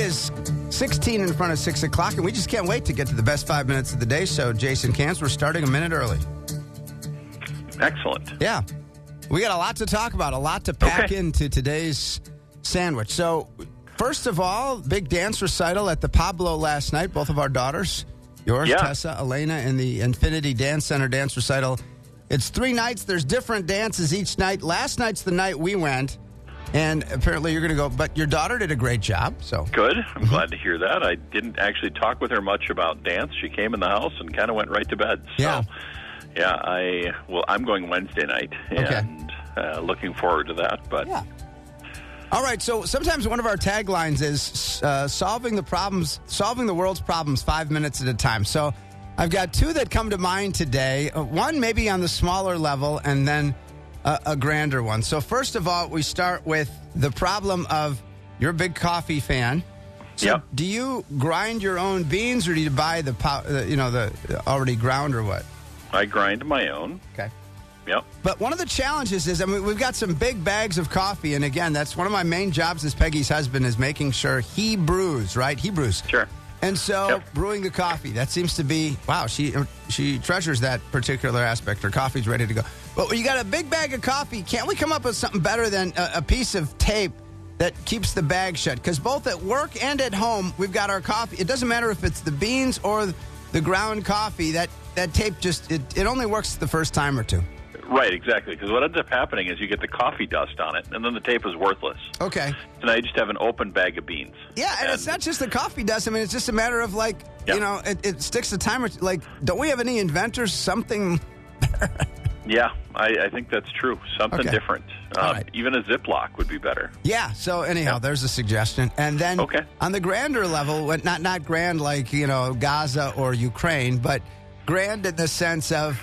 is 16 in front of 6 o'clock, and we just can't wait to get to the best 5 minutes of the day. So, Jason Kantz, we're starting a minute early. Excellent. Yeah. We got a lot to talk about, a lot to pack into today's sandwich. So, first of all, big dance recital at the Pablo last night. Both of our daughters, yours, Tessa, Elena, in the Infinity Dance Center dance recital. It's 3 nights. There's different dances each night. Last night's the night we went. And apparently you're going to go, but your daughter did a great job. So good. I'm glad to hear that. I didn't actually talk with her much about dance. She came in the house and kind of went right to bed. So, I'm going Wednesday night, and looking forward to that. But all right. So sometimes one of our taglines is solving the world's problems 5 minutes at a time. So I've got 2 that come to mind today. One maybe on the smaller level, and then a grander one. So first of all, we start with the problem of you're a big coffee fan. So do you grind your own beans, or do you buy the already ground, or what? I grind my own. Okay. Yep. But one of the challenges is, we've got some big bags of coffee, and again, that's one of my main jobs as Peggy's husband, is making sure he brews, right? He brews. Sure. And so brewing the coffee, that seems to be, she treasures that particular aspect. Her coffee's ready to go. But when you got a big bag of coffee, can't we come up with something better than a piece of tape that keeps the bag shut? Because both at work and at home, we've got our coffee. It doesn't matter if it's the beans or the ground coffee. That tape just, it only works the first time or two. Right, exactly. Because what ends up happening is you get the coffee dust on it, and then the tape is worthless. Okay. So now you just have an open bag of beans. Yeah, and it's not just the coffee dust. It's just a matter of, it sticks the timer. Don't we have any inventors? Something... Yeah, I think that's true. Something different. Right. Even a Ziploc would be better. Yeah, so anyhow, there's a suggestion. And then on the grander level, not grand like, Gaza or Ukraine, but grand in the sense of...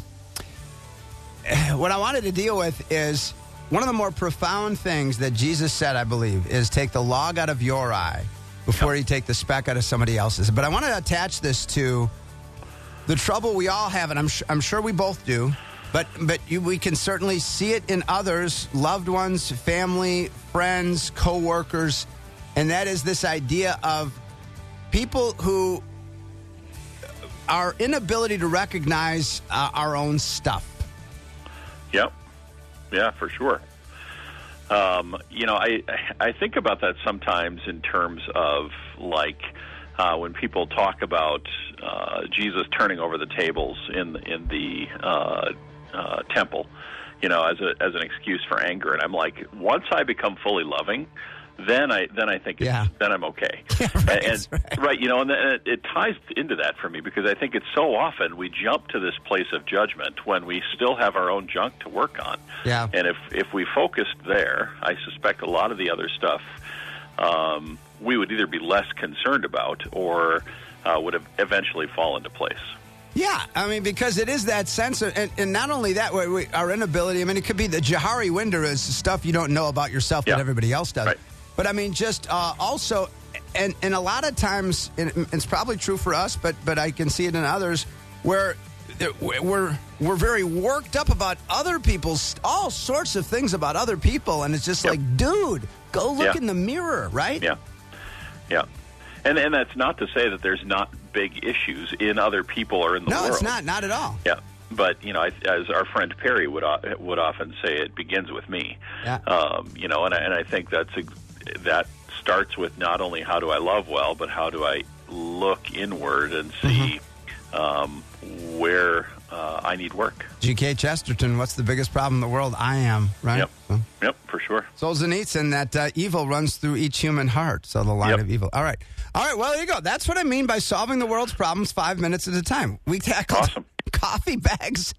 what I wanted to deal with is one of the more profound things that Jesus said, I believe, is take the log out of your eye before you take the speck out of somebody else's. But I want to attach this to the trouble we all have, and I'm sure we both do, but we can certainly see it in others, loved ones, family, friends, co-workers, and that is this idea of people who our inability to recognize our own stuff. Yep. Yeah, for sure. I think about that sometimes in terms of when people talk about Jesus turning over the tables in the temple, as an excuse for anger, and I'm like, once I become fully loving, then I think then I'm okay. Yeah, right, and it ties into that for me, because I think it's so often we jump to this place of judgment when we still have our own junk to work on. Yeah. And if we focused there, I suspect a lot of the other stuff we would either be less concerned about or would have eventually fall into place. Yeah, because it is that sense of, and not only that, our inability, it could be the Johari Winder is stuff you don't know about yourself that everybody else does. Right. But just also, and a lot of times, and it's probably true for us, but I can see it in others, where we're very worked up about other people's, all sorts of things about other people, and it's just like, dude, go look in the mirror, right? Yeah, yeah. And that's not to say that there's not big issues in other people or in the world. No, it's not at all. Yeah. But, as our friend Perry would often say, it begins with me. Yeah. And I think that starts with not only how do I love well, but how do I look inward and see where I need work. G.K. Chesterton, what's the biggest problem in the world? I am, right? Yep, so. Yep, for sure. Solzhenitsyn, that evil runs through each human heart. So the line of evil. All right, well, there you go. That's what I mean by solving the world's problems 5 minutes at a time. We tackled coffee bags.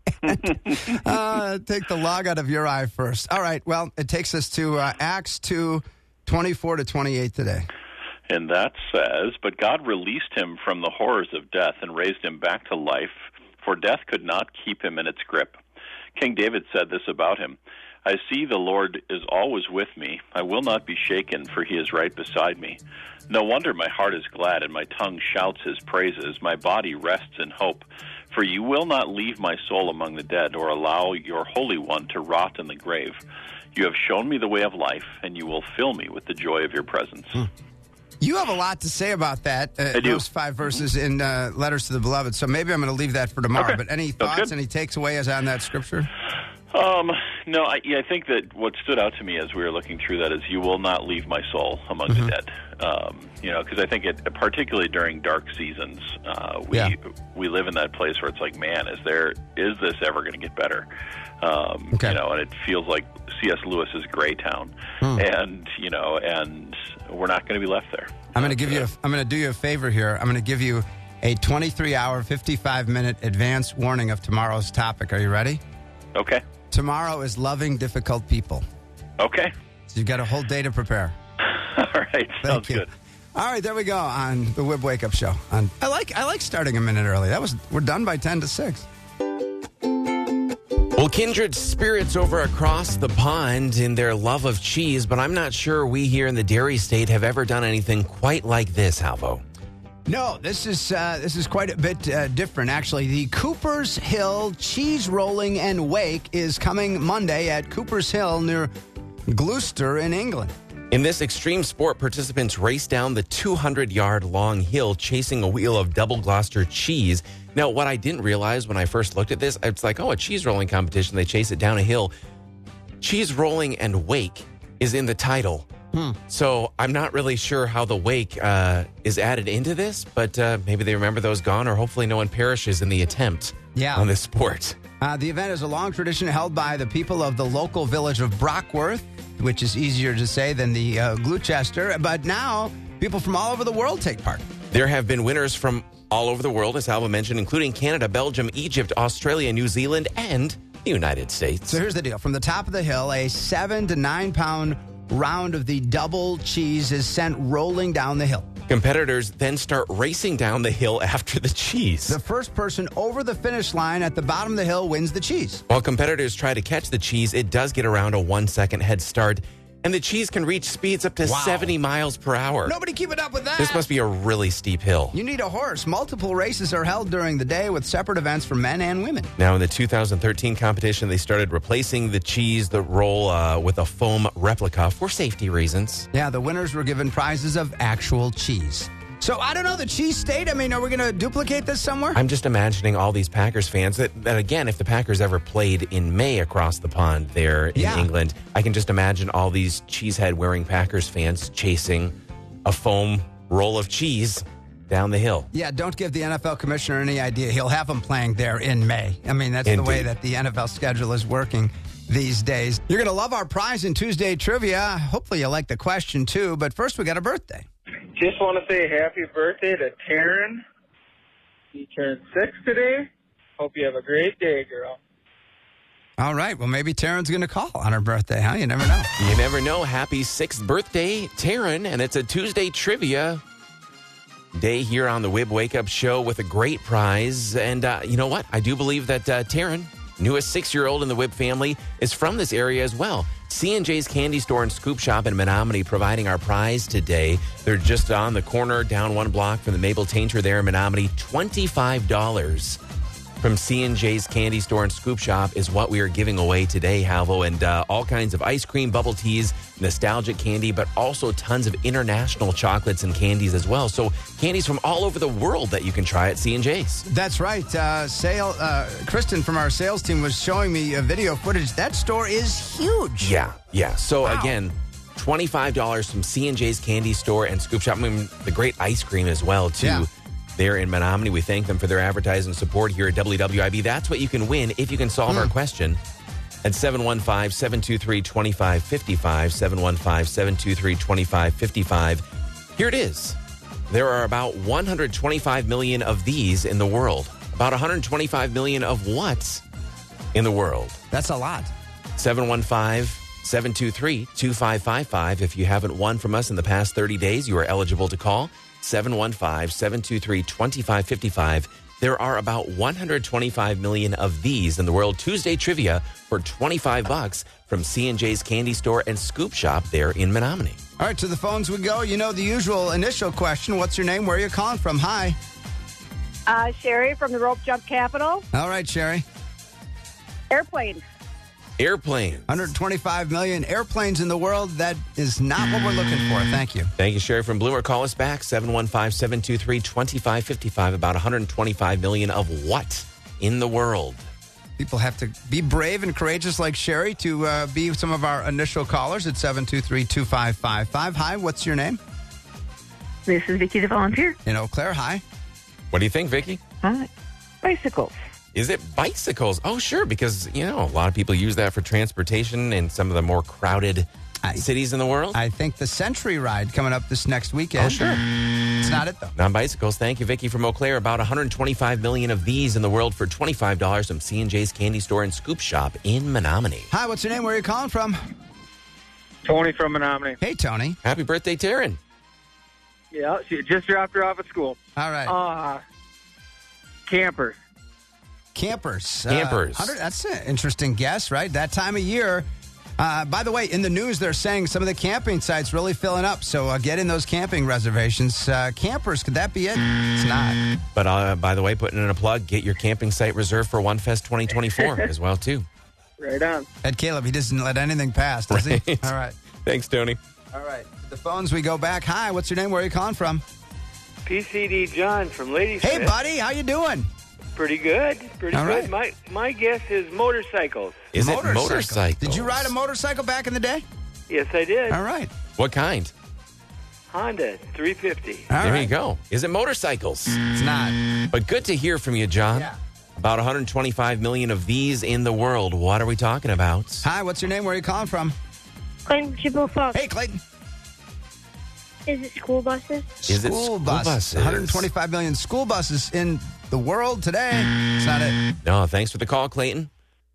Take the log out of your eye first. All right, well, it takes us to Acts 2, 24 to 28 today. And that says, "But God released him from the horrors of death and raised him back to life, for death could not keep him in its grip. King David said this about him, 'I see the Lord is always with me. I will not be shaken, for he is right beside me. No wonder my heart is glad and my tongue shouts his praises. My body rests in hope, for you will not leave my soul among the dead or allow your Holy One to rot in the grave. You have shown me the way of life, and you will fill me with the joy of your presence.'" You have a lot to say about that, I do. those 5 verses in Letters to the Beloved, so maybe I'm going to leave that for tomorrow. Okay. But any Sounds thoughts, good. any takeaways on that scripture? No, I think that what stood out to me as we were looking through that is you will not leave my soul among the dead. Because I think particularly during dark seasons, we live in that place where it's like, man, is this ever going to get better? Okay. And it feels like C.S. Lewis's Greytown, and we're not going to be left there. I'm going to do you a favor here. I'm going to give you a 23-hour, 55-minute advance warning of tomorrow's topic. Are you ready? Okay. Tomorrow is loving difficult people. Okay. So you've got a whole day to prepare. All right. Sounds good. All right, there we go on the Wib Wake Up Show. I like starting a minute early. We're done by 10 to 6. Well, kindred spirits over across the pond in their love of cheese, but I'm not sure we here in the dairy state have ever done anything quite like this, Halvo. No, this is quite a bit different, actually. The Coopers Hill Cheese Rolling and Wake is coming Monday at Coopers Hill near Gloucester in England. In this extreme sport, participants race down the 200-yard long hill chasing a wheel of double Gloucester cheese. Now, what I didn't realize when I first looked at this, it's like, a cheese rolling competition. They chase it down a hill. Cheese rolling and wake is in the title. So I'm not really sure how the wake is added into this, but maybe they remember those gone, or hopefully no one perishes in the attempt on this sport. The event is a long tradition held by the people of the local village of Brockworth, which is easier to say than the Gloucester, but now people from all over the world take part. There have been winners from all over the world, as Alva mentioned, including Canada, Belgium, Egypt, Australia, New Zealand, and the United States. So here's the deal. From the top of the hill, a 7 to 9 pound round of the double cheese is sent rolling down the hill. Competitors then start racing down the hill after the cheese. The first person over the finish line at the bottom of the hill wins the cheese. While competitors try to catch the cheese, it does get around a 1-second head start, and the cheese can reach speeds up to 70 miles per hour. Nobody keeping up with that. This must be a really steep hill. You need a horse. Multiple races are held during the day with separate events for men and women. Now, in the 2013 competition, they started replacing the cheese that roll with a foam replica for safety reasons. Yeah, the winners were given prizes of actual cheese. So, I don't know, the cheese state, are we going to duplicate this somewhere? I'm just imagining all these Packers fans that again, if the Packers ever played in May across the pond there in England, I can just imagine all these cheesehead-wearing Packers fans chasing a foam roll of cheese down the hill. Yeah, don't give the NFL commissioner any idea. He'll have them playing there in May. I mean, that's the way that the NFL schedule is working these days. You're going to love our prize in Tuesday Trivia. Hopefully you like the question, too. But first, we got a birthday. Just want to say happy birthday to Taryn. He turned 6 today. Hope you have a great day, girl. All right. Well, maybe Taryn's going to call on her birthday, huh? You never know. You never know. Happy 6th birthday, Taryn. And it's a Tuesday Trivia day here on the Wib Wake Up Show with a great prize. And you know what? I do believe that Taryn, newest 6-year-old in the Wib family, is from this area as well. C&J's Candy Store and Scoop Shop in Menominee providing our prize today. They're just on the corner, down 1 block from the Mabel Tainter there in Menominee. $25 from C&J's Candy Store and Scoop Shop is what we are giving away today, Halvo. And all kinds of ice cream, bubble teas, nostalgic candy, but also tons of international chocolates and candies as well. So candies from all over the world that you can try at C&J's. That's right. Kristen from our sales team was showing me video footage. That store is huge. Yeah. So again, $25 from C&J's Candy Store and Scoop Shop. I mean, the great ice cream as well, too. Yeah. There in Menominee. We thank them for their advertising support here at WWIB. That's what you can win if you can solve our question at 715-723-2555, 715-723-2555. Here it is. There are about 125 million of these in the world. About 125 million of what in the world? That's a lot. 715-723-2555. If you haven't won from us in the past 30 days, you are eligible to call 715-723-2555. There are about 125 million of these in the world. Tuesday Trivia for $25 from C&J's Candy Store and Scoop Shop there in Menominee. All right, to the phones we go. You know the usual initial question. What's your name? Where are you calling from? Hi. Sherry from the Rope Jump Capital. All right, Sherry. Airplane. Airplanes. 125 million airplanes in the world. That is not what we're looking for. Thank you. Thank you, Sherry from Bloomer. Call us back, 715-723-2555. About 125 million of what in the world? People have to be brave and courageous like Sherry to be some of our initial callers at 723-2555. Hi, what's your name? This is Vicki the volunteer. In Eau Claire. Hi. What do you think, Vicki? Hi. Bicycles. Is it bicycles? Oh, sure, because, a lot of people use that for transportation in some of the more crowded cities in the world. I think the Century Ride coming up this next weekend. Oh, sure. It's not it, though. Not bicycles. Thank you, Vicki from Eau Claire. About 125 million of these in the world for $25 from C&J's Candy Store and Scoop Shop in Menominee. Hi, what's your name? Where are you calling from? Tony from Menominee. Hey, Tony. Happy birthday, Taryn. Yeah, she just dropped her off at school. All right. Campers. Campers. That's an interesting guess, right? That time of year. By the way, in the news, they're saying some of the camping sites really filling up. So get in those camping reservations. Campers, could that be it? It's not. But by the way, putting in a plug, get your camping site reserved for OneFest 2024 as well, too. Right on. Ed Caleb, he doesn't let anything pass, does he? Right. All right. Thanks, Tony. All right. To the phones we go back. Hi, what's your name? Where are you calling from? PCD John from Ladysmith. Hey, buddy. How you doing? Pretty good. Pretty All good. right. My guess is motorcycles. Is it motorcycles? Did you ride a motorcycle back in the day? Yes, I did. All right. What kind? Honda 350. All there right. you go. Is it motorcycles? It's not. But good to hear from you, John. Yeah. About 125 million of these in the world. What are we talking about? Hi, what's your name? Where are you calling from? Clayton Chippewa Fox. Hey, Clayton. Is it school buses? Is it school buses? 125 million school buses in the world today. It's not it. No, thanks for the call, Clayton.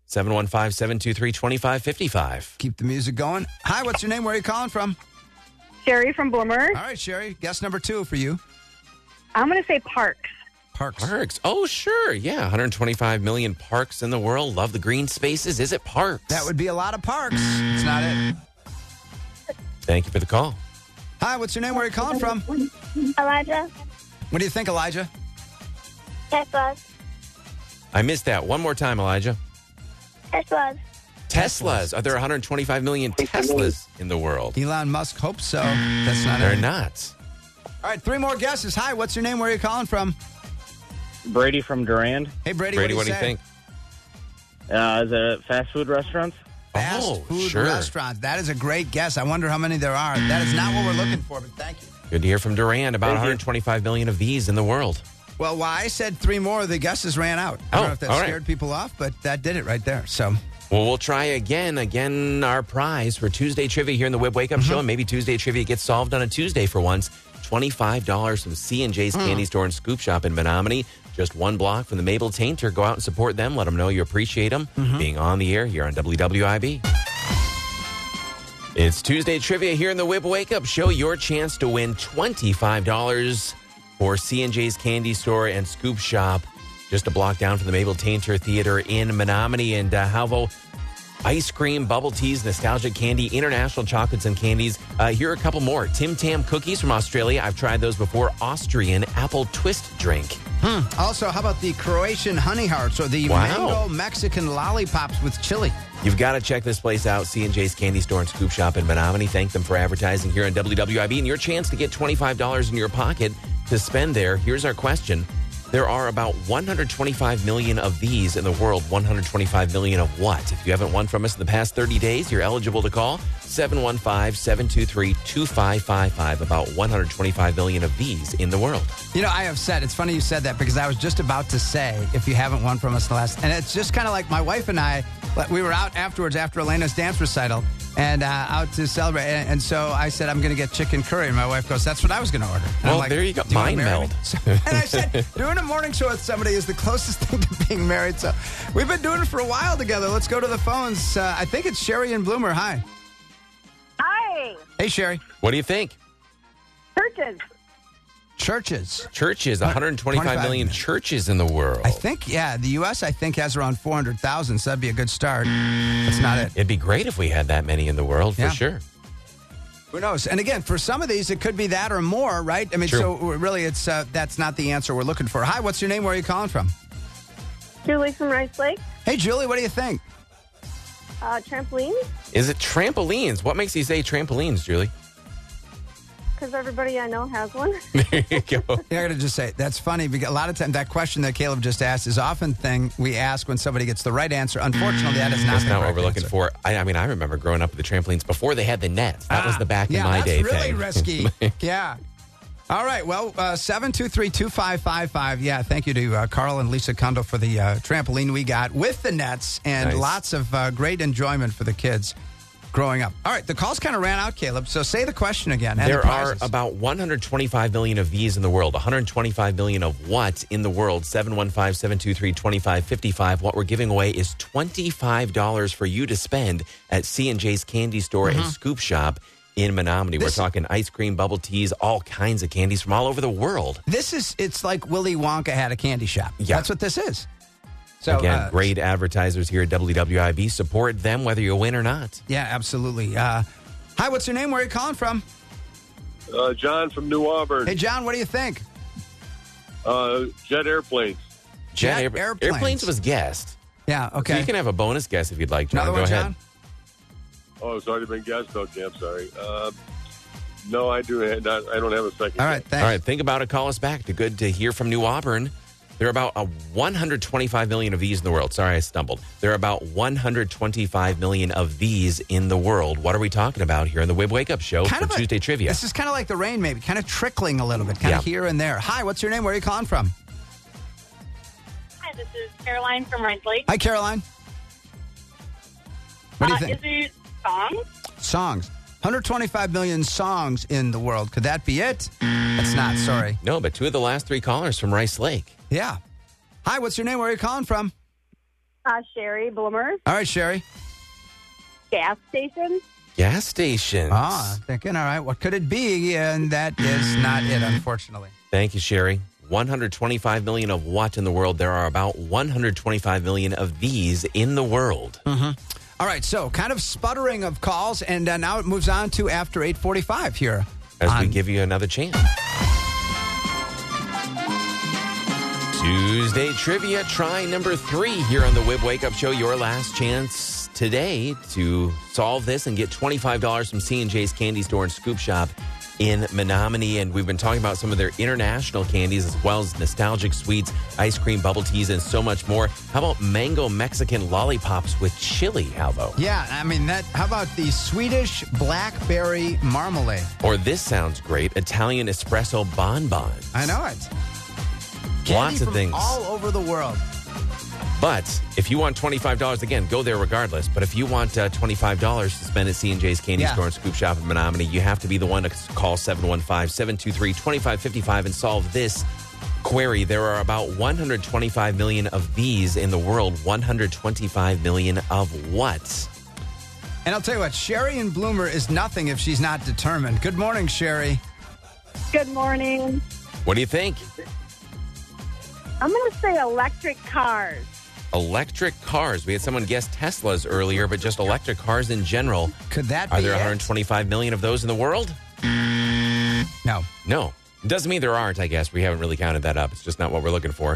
715-723-2555. Keep the music going. Hi, what's your name? Where are you calling from? Sherry from Bloomer. All right, Sherry. Guess number 2 for you. I'm going to say parks. Parks. Parks. Oh, sure. Yeah, 125 million parks in the world. Love the green spaces. Is it parks? That would be a lot of parks. It's not it. Thank you for the call. Hi, what's your name? Where are you calling from? Elijah. What do you think, Elijah? Teslas. I missed that. One more time, Elijah. Teslas. Teslas. Are there 125 million Teslas in the world? Elon Musk hopes so. That's not They're it. not. All right, 3 more guesses. Hi, what's your name? Where are you calling from? Brady from Durand. Hey, Brady, Brady, what do you think? Is it fast food restaurants? Fast food sure. restaurant. That is a great guess. I wonder how many there are. That is not what we're looking for, but thank you. Good to hear from Durand. About 125 million of these in the world. Well, I said 3 more, the guesses ran out. I don't know if that all right. scared people off, but that did it right there. So, Well, we'll try again. Again, our prize for Tuesday Trivia here in the Web Wake Up Show. And maybe Tuesday Trivia gets solved on a Tuesday for once. $25 from C&J's Candy Store and Scoop Shop in Menominee. Just 1 block from the Mabel Tainter. Go out and support them. Let them know you appreciate them being on the air here on WWIB. It's Tuesday Trivia here in the Wib Wake Up Show. Your chance to win $25 for C&J's Candy Store and Scoop Shop. Just a block down from the Mabel Tainter Theater in Menominee. And Halvo, ice cream, bubble teas, nostalgic candy, international chocolates and candies. Here are a couple more. Tim Tam cookies from Australia. I've tried those before. Austrian apple twist drink. Also, how about the Croatian honey hearts or the mango Mexican lollipops with chili? You've got to check this place out, C&J's Candy Store and Scoop Shop in Menominee. Thank them for advertising here on WWIB. And your chance to get $25 in your pocket to spend there. Here's our question. There are about 125 million of these in the world. 125 million of what? If you haven't won from us in the past 30 days, you're eligible to call 715-723-2555. About 125 million of these in the world. You know, I have said, it's funny you said that because I was just about to say, if you haven't won from us in the last, and it's just kind of like my wife and I, we were out afterwards after Elena's dance recital and out to celebrate. And so I said, I'm going to get chicken curry. And my wife goes, that's what I was going to order. And Well, I'm like, there you go. "Do wanna Mind marry me?" meld. So, and I said, doing a morning show with somebody is the closest thing to being married. So we've been doing it for a while together. Let's go to the phones. I think it's Sherry and Bloomer. Hi. Hi. Hey, Sherry. What do you think? Churches. Churches. Churches, 125 million churches in the world. I think, yeah, the U.S., I think, has around 400,000, so that'd be a good start. That's not it. It'd be great if we had that many in the world, for Yeah. sure. Who knows? And again, for some of these, it could be that or more, right? I mean, True. so really, it's that's not the answer we're looking for. Hi, what's your name? Where are you calling from? Julie from Rice Lake. Hey, Julie, what do you think? Trampoline? Is it trampolines? What makes you say trampolines, Julie? Because everybody I know has one. There you go. Yeah, I got to just say, that's funny because a lot of times that question that Caleb just asked is often thing we ask when somebody gets the right answer. Unfortunately, that is not That's the not what correct we're looking answer. for. I mean, I remember growing up with the trampolines before they had the nets. That was the back in my that's day really thing. risky. Yeah. All right. Well, 723-2555. Yeah, thank you to Carl and Lisa Kundo for the trampoline we got with the nets and Nice. lots of great enjoyment for the kids growing up. All right. The calls kind of ran out, Caleb. So say the question again. And There the are prizes. about 125 million of these in the world. 125 million of what in the world? 715-723-2555. What we're giving away is $25 for you to spend at C&J's Candy Store and Scoop Shop in Menominee. This- We're talking ice cream, bubble teas, all kinds of candies from all over the world. It's like Willy Wonka had a candy shop. Yeah. That's what this is. So, Again, great advertisers here at WWIB. Support them whether you win or not. Yeah, absolutely. Hi, what's your name? Where are you calling from? John from New Auburn. Hey, John, what do you think? Jet airplanes. Jet airplanes. Airplanes was guessed. Yeah, So okay. you can have a bonus guess if you'd like, John. Another Go one, ahead. John? Oh, it's already been guessed. Okay, I'm sorry. No, I don't have a second. All right, thanks. All right, think about it. Call us back. Good to hear from New Auburn. There are about 125 million of these in the world. Sorry, I stumbled. There are about 125 million of these in the world. What are we talking about here in the Wib Wake Up Show for Tuesday Trivia? This is kind of like the rain, maybe, kind of trickling a little bit, kind of here and there. Hi, what's your name? Where are you calling from? Hi, this is Caroline from Rice Lake. Hi, Caroline. What do you think? Is it songs? Songs. 125 million songs in the world. Could that be it? That's not, sorry. No, but two of the last three callers from Rice Lake. Yeah. Hi, what's your name? Where are you calling from? Sherry Bloomer. All right, Sherry. Gas station. Gas stations. Ah, thinking, all right, what could it be? And that is not it, unfortunately. Thank you, Sherry. 125 million of what in the world? There are about 125 million of these in the world. All right, so kind of sputtering of calls, and now it moves on to after 8:45 here. As we give you another chance. Tuesday Trivia, try number 3 here on the Wib Wake Up Show. Your last chance today to solve this and get $25 from C&J's Candy Store and Scoop Shop in Menominee. And we've been talking about some of their international candies as well as nostalgic sweets, ice cream, bubble teas, and so much more. How about mango Mexican lollipops with chili, Alvo? Yeah, I mean, how about the Swedish blackberry marmalade? Or this sounds great, Italian espresso bonbon. I know it. Lots of from things. all over the world. But if you want $25, again, go there regardless. But if you want $25 to spend at C&J's Candy Store and Scoop Shop in Menominee, you have to be the one to call 715-723-2555 and solve this query. There are about 125 million of these in the world. 125 million of what? And I'll tell you what, Sherry in Bloomer is nothing if she's not determined. Good morning, Sherry. Good morning. What do you think? I'm going to say electric cars. Electric cars. We had someone guess Teslas earlier, but just electric cars in general. Could that be Are there it? 125 million of those in the world? No. No. It doesn't mean there aren't, I guess. We haven't really counted that up. It's just not what we're looking for.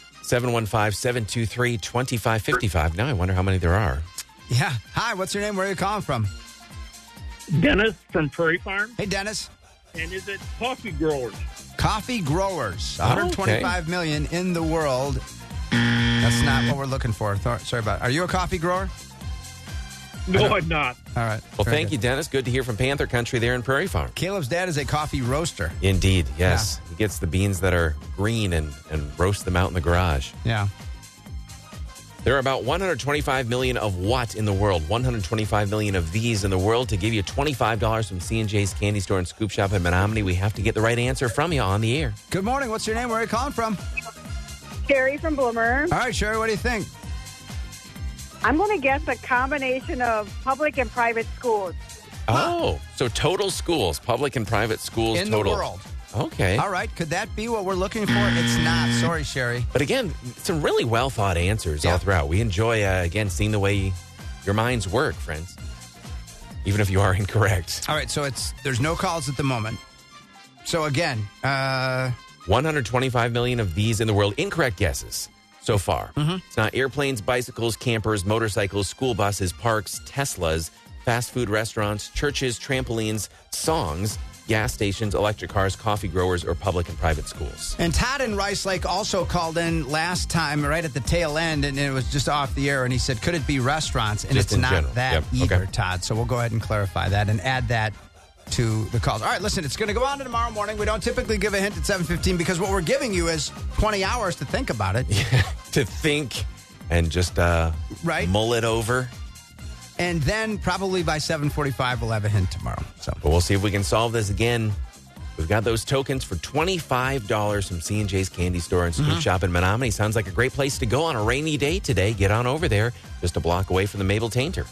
715-723-2555. Now I wonder how many there are. Yeah. Hi, what's your name? Where are you calling from? Dennis from Prairie Farm. Hey, Dennis. And is it coffee growers? Coffee growers. 125 million in the world. That's not what we're looking for. Sorry about it. Are you a coffee grower? No, I'm not. All right. Well, Very thank good. you, Dennis. Good to hear from Panther Country there in Prairie Farm. Caleb's dad is a coffee roaster. Indeed, yes. He gets the beans that are green and roasts them out in the garage. Yeah. There are about 125 million of what in the world? 125 million of these in the world. To give you $25 from C&J's Candy Store and Scoop Shop in Menominee, we have to get the right answer from you on the air. Good morning. What's your name? Where are you calling from? Sherry from Bloomer. All right, Sherry, what do you think? I'm going to guess a combination of public and private schools. Oh, so total schools, public and private schools In total. the world. Okay. All right. Could that be what we're looking for? It's not. Sorry, Sherry. But again, some really well thought answers all throughout. We enjoy, again, seeing the way your minds work, friends, even if you are incorrect. All right. So there's no calls at the moment. So again, 125 million of these in the world. Incorrect guesses. so far. It's not airplanes, bicycles, campers, motorcycles, school buses, parks, Teslas, fast food restaurants, churches, trampolines, songs, gas stations, electric cars, coffee growers, or public and private schools. And Todd in Rice Lake also called in last time, right at the tail end, and it was just off the air, and he said, could it be restaurants? And Just it's in not general. that Yep. either, Okay. Todd. So we'll go ahead and clarify that and add that to the calls. All right, listen, it's going to go on to tomorrow morning. We don't typically give a hint at 7:15 because what we're giving you is 20 hours to think about it. To think and just Right. mull it over. And then probably by 7:45, we'll have a hint tomorrow. So But we'll see if we can solve this again. We've got those tokens for $25 from C&J's Candy Store and Sweet Shop in Menominee. Sounds like a great place to go on a rainy day today. Get on over there, just a block away from the Mabel Tainter.